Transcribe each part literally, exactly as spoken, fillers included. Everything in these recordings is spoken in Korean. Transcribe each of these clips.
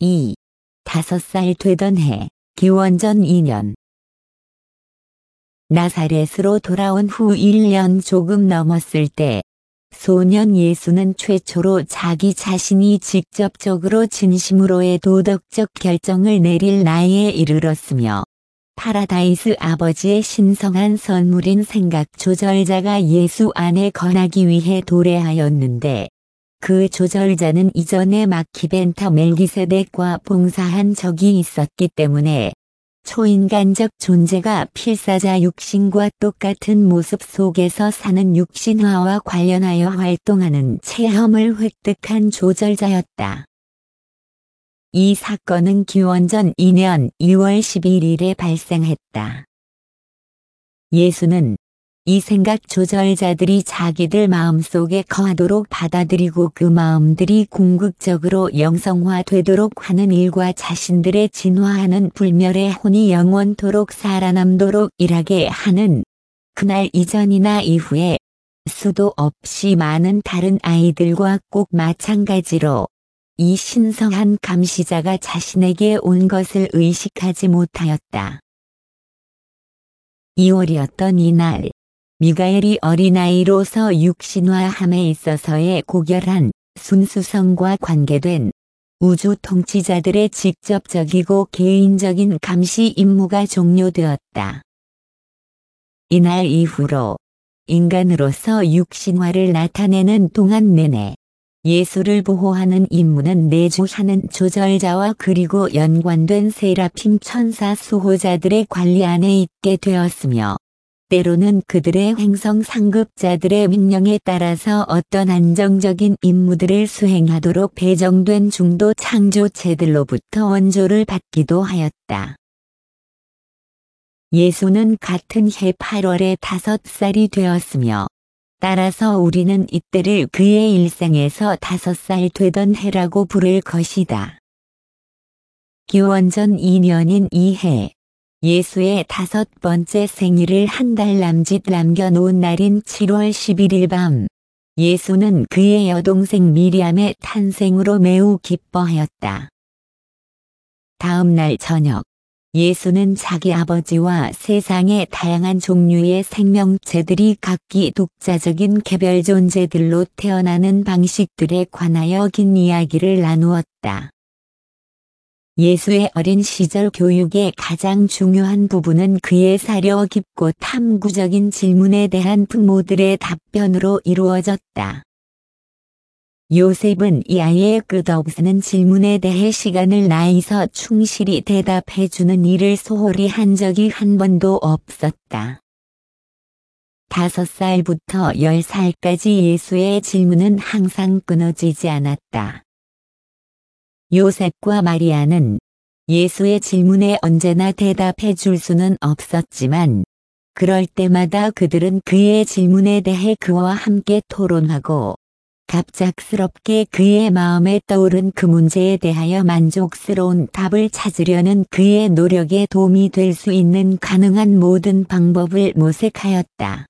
이. 다섯 살 되던 해, 기원전 이 년. 나사렛으로 돌아온 후 일 년 조금 넘었을 때, 소년 예수는 최초로 자기 자신이 직접적으로 진심으로의 도덕적 결정을 내릴 나이에 이르렀으며, 파라다이스 아버지의 신성한 선물인 생각 조절자가 예수 안에 거하기 위해 도래하였는데, 그 조절자는 이전에 마키벤타 멜기세덱과 봉사한 적이 있었기 때문에 초인간적 존재가 필사자 육신과 똑같은 모습 속에서 사는 육신화와 관련하여 활동하는 체험을 획득한 조절자였다. 이 사건은 기원전 이 년 이월 십일일에 발생했다. 예수는 이 생각 조절자들이 자기들 마음속에 거하도록 받아들이고 그 마음들이 궁극적으로 영성화되도록 하는 일과 자신들의 진화하는 불멸의 혼이 영원토록 살아남도록 일하게 하는 그날 이전이나 이후에 수도 없이 많은 다른 아이들과 꼭 마찬가지로 이 신성한 감시자가 자신에게 온 것을 의식하지 못하였다. 이월이었던 이날, 미가엘이 어린아이로서 육신화함에 있어서의 고결한 순수성과 관계된 우주 통치자들의 직접적이고 개인적인 감시 임무가 종료되었다. 이날 이후로 인간으로서 육신화를 나타내는 동안 내내 예수를 보호하는 임무는 내주하는 조절자와 그리고 연관된 세라핌 천사 수호자들의 관리 안에 있게 되었으며, 때로는 그들의 횡성 상급자들의 명령에 따라서 어떤 안정적인 임무들을 수행하도록 배정된 중도 창조체들로부터 원조를 받기도 하였다. 예수는 같은 해 팔월에 다섯 살이 되었으며, 따라서 우리는 이때를 그의 일생에서 다섯 살 되던 해라고 부를 것이다. 기원전 이 년인 이 해, 예수의 다섯 번째 생일을 한 달 남짓 남겨놓은 날인 칠월 십일일 밤, 예수는 그의 여동생 미리암의 탄생으로 매우 기뻐하였다. 다음 날 저녁, 예수는 자기 아버지와 세상의 다양한 종류의 생명체들이 각기 독자적인 개별 존재들로 태어나는 방식들에 관하여 긴 이야기를 나누었다. 예수의 어린 시절 교육의 가장 중요한 부분은 그의 사려 깊고 탐구적인 질문에 대한 부모들의 답변으로 이루어졌다. 요셉은 이 아이의 끝없는 질문에 대해 시간을 나이서 충실히 대답해주는 일을 소홀히 한 적이 한 번도 없었다. 다섯 살부터 열 살까지 예수의 질문은 항상 끊어지지 않았다. 요셉과 마리아는 예수의 질문에 언제나 대답해 줄 수는 없었지만, 그럴 때마다 그들은 그의 질문에 대해 그와 함께 토론하고, 갑작스럽게 그의 마음에 떠오른 그 문제에 대하여 만족스러운 답을 찾으려는 그의 노력에 도움이 될 수 있는 가능한 모든 방법을 모색하였다.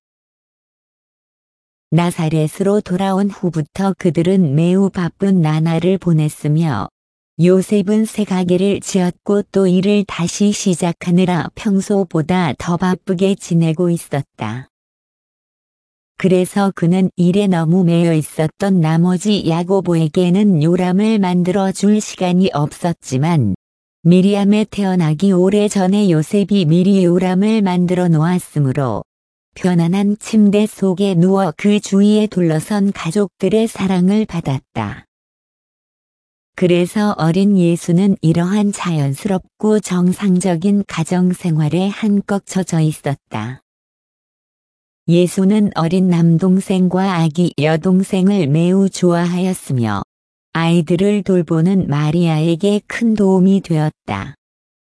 나사렛으로 돌아온 후부터 그들은 매우 바쁜 나날을 보냈으며, 요셉은 새 가게를 지었고 또 일을 다시 시작하느라 평소보다 더 바쁘게 지내고 있었다. 그래서 그는 일에 너무 매여 있었던 나머지 야고보에게는 요람을 만들어 줄 시간이 없었지만, 미리암의 태어나기 오래전에 요셉이 미리 요람을 만들어 놓았으므로 편안한 침대 속에 누워 그 주위에 둘러선 가족들의 사랑을 받았다. 그래서 어린 예수는 이러한 자연스럽고 정상적인 가정생활에 한껏 젖어 있었다. 예수는 어린 남동생과 아기 여동생을 매우 좋아하였으며, 아이들을 돌보는 마리아에게 큰 도움이 되었다.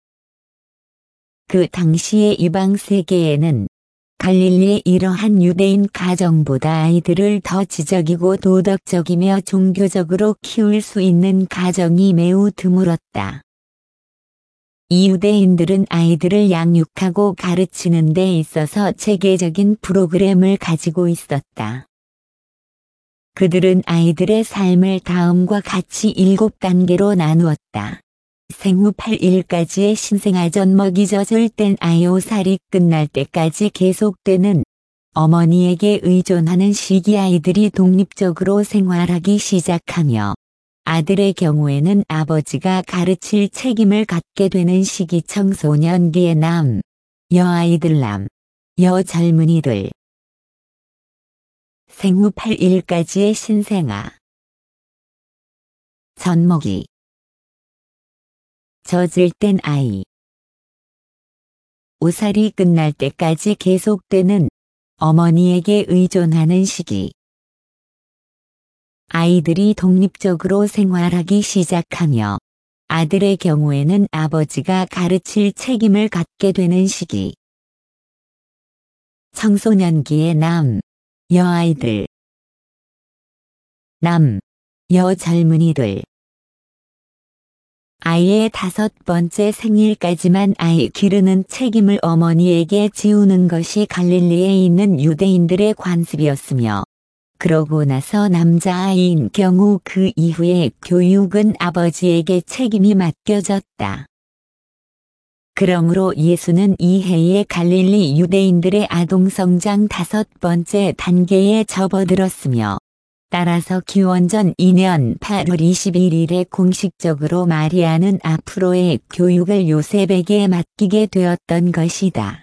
그 당시의 이방 세계에는 갈릴리의 이러한 유대인 가정보다 아이들을 더 지적이고 도덕적이며 종교적으로 키울 수 있는 가정이 매우 드물었다. 이 유대인들은 아이들을 양육하고 가르치는 데 있어서 체계적인 프로그램을 가지고 있었다. 그들은 아이들의 삶을 다음과 같이 일곱 단계로 나누었다. 생후 팔 일까지의 신생아전 먹이 젖을 땐 아이오살이 끝날 때까지 계속되는 어머니에게 의존하는 시기 아이들이 독립적으로 생활하기 시작하며 아들의 경우에는 아버지가 가르칠 책임을 갖게 되는 시기 청소년기의 남, 여아이들 남, 여 젊은이들 생후 팔 일까지의 신생아 젖먹이 젖을 땐 아이 오살이 끝날 때까지 계속되는 어머니에게 의존하는 시기 아이들이 독립적으로 생활하기 시작하며 아들의 경우에는 아버지가 가르칠 책임을 갖게 되는 시기 청소년기의 남, 여아이들 남, 여 젊은이들 아이의 다섯 번째 생일까지만 아이 기르는 책임을 어머니에게 지우는 것이 갈릴리에 있는 유대인들의 관습이었으며 그러고 나서 남자아이인 경우 그 이후의 교육은 아버지에게 책임이 맡겨졌다. 그러므로 예수는 이 해에 갈릴리 유대인들의 아동성장 다섯 번째 단계에 접어들었으며 따라서 기원전 이 년 팔월 이십일일에 공식적으로 마리아는 앞으로의 교육을 요셉에게 맡기게 되었던 것이다.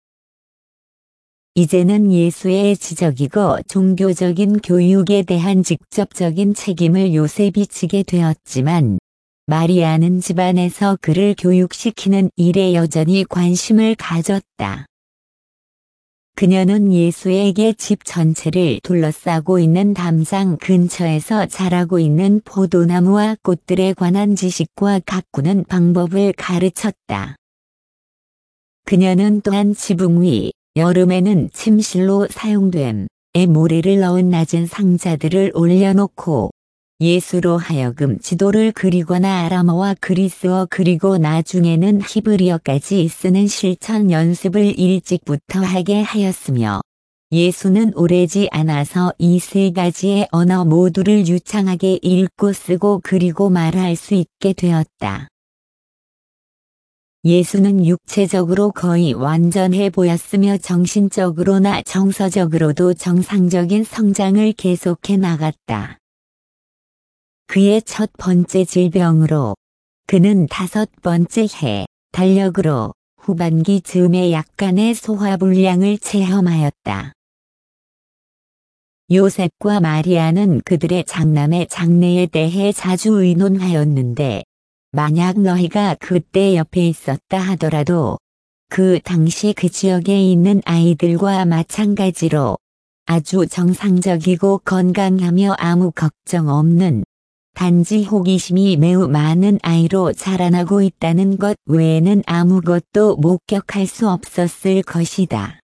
이제는 예수의 지적이고 종교적인 교육에 대한 직접적인 책임을 요셉이 지게 되었지만 마리아는 집안에서 그를 교육시키는 일에 여전히 관심을 가졌다. 그녀는 예수에게 집 전체를 둘러싸고 있는 담장 근처에서 자라고 있는 포도나무와 꽃들에 관한 지식과 가꾸는 방법을 가르쳤다. 그녀는 또한 지붕 위, 여름에는 침실로 사용됨, 에 모래를 넣은 낮은 상자들을 올려놓고 예수로 하여금 지도를 그리거나 아람어와 그리스어 그리고 나중에는 히브리어까지 쓰는 실천 연습을 일찍부터 하게 하였으며 예수는 오래지 않아서 이 세 가지의 언어 모두를 유창하게 읽고 쓰고 그리고 말할 수 있게 되었다. 예수는 육체적으로 거의 완전해 보였으며 정신적으로나 정서적으로도 정상적인 성장을 계속해 나갔다. 그의 첫 번째 질병으로 그는 다섯 번째 해 달력으로 후반기 즈음에 약간의 소화불량을 체험하였다. 요셉과 마리아는 그들의 장남의 장래에 대해 자주 의논하였는데 만약 너희가 그때 옆에 있었다 하더라도 그 당시 그 지역에 있는 아이들과 마찬가지로 아주 정상적이고 건강하며 아무 걱정 없는 단지 호기심이 매우 많은 아이로 자라나고 있다는 것 외에는 아무것도 목격할 수 없었을 것이다.